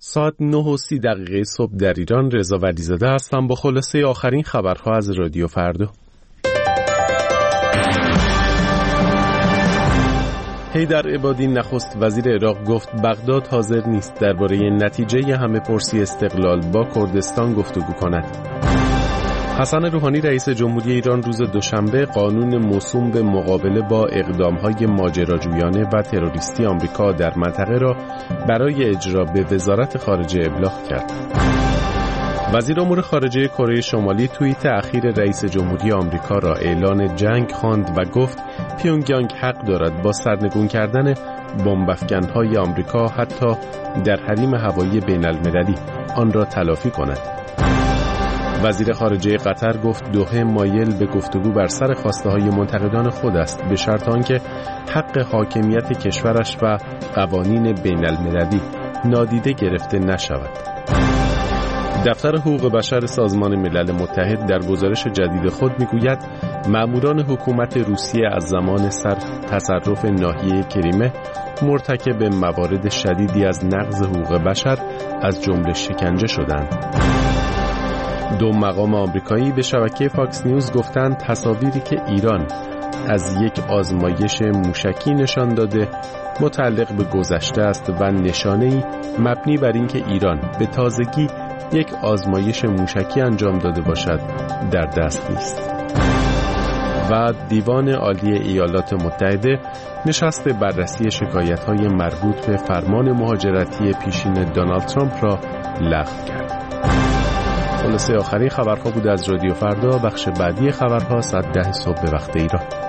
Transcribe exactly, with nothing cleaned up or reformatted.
ساعت نه و سی دقیقه صبح در ایران. رضا ولیزاده هستم با خلاصه آخرین خبرها از رادیو فردا. حیدر عبادی نخست وزیر عراق گفت بغداد حاضر نیست درباره نتیجه همه پرسی استقلال با کردستان گفتگو کند. حسن روحانی رئیس جمهوری ایران روز دوشنبه قانون موسوم به مقابله با اقدامهای ماجراجویانه و تروریستی آمریکا در منطقه را برای اجرا به وزارت خارجه ابلاغ کرد. وزیر امور خارجه کره شمالی توییت اخیر رئیس جمهوری آمریکا را اعلان جنگ خواند و گفت پیونگیانگ حق دارد با سرنگون کردن بمب‌افکن‌های آمریکا حتی در حریم هوایی بین‌المللی آن را تلافی کند. وزیر خارجه قطر گفت دوحه مایل به گفتگو بر سر خواسته‌های منتقدان خود است به شرط آنکه حق حاکمیت کشورش و قوانین بین‌المللی نادیده گرفته نشود. دفتر حقوق بشر سازمان ملل متحد در گزارش جدید خود میگوید ماموران حکومت روسیه از زمان سر تصرف ناحیه کریمه مرتکب موارد شدیدی از نقض حقوق بشر از جمله شکنجه شدند. دو مقام آمریکایی به شبکه فاکس نیوز گفتند تصاویری که ایران از یک آزمایش موشکی نشان داده متعلق به گذشته است و نشانه‌ای مبنی بر اینکه ایران به تازگی یک آزمایش موشکی انجام داده باشد در دست نیست. و دیوان عالی ایالات متحده نشست بررسی شکایت‌های مربوط به فرمان مهاجرتی پیشین دونالد ترامپ را لغو کرد. خلاصه آخرین خبرها بود از رادیو فردا. بخش بعدی خبرها ساعت ده صبح به وقت ایران.